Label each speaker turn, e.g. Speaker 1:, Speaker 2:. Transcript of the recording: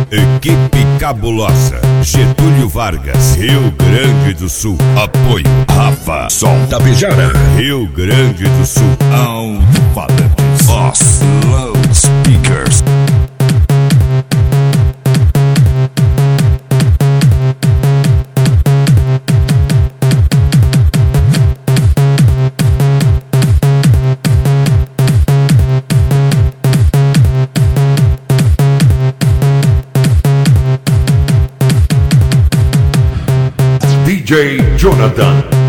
Speaker 1: Equipe Cabulosa, Getúlio Vargas, Rio Grande do Sul. Apoio Rafa, Som Tapejara, Rio Grande do Sul. Alto-falantes, Os Loudspeakers.
Speaker 2: DJ Jonathan.